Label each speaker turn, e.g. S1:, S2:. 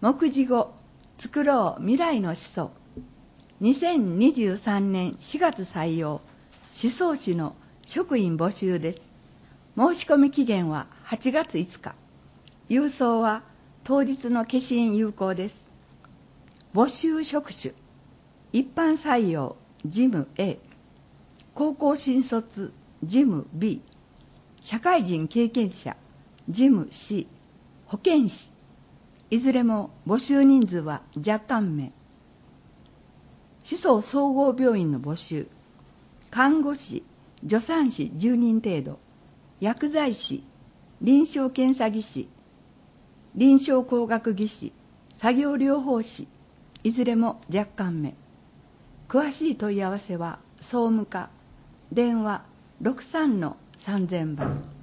S1: 目次語作ろう未来の思想2023年4月採用思想誌の職員募集です。申し込み期限は8月5日。郵送は当日の消印有効です。募集職種一般採用事務 A、高校新卒事務 B、社会人経験者事務 C、保健師、いずれも募集人数は若干名。思想総合病院の募集、看護師、助産師10人程度、薬剤師、臨床検査技師、臨床工学技師、作業療法士、いずれも若干名。詳しい問い合わせは総務課、電話63-3000番。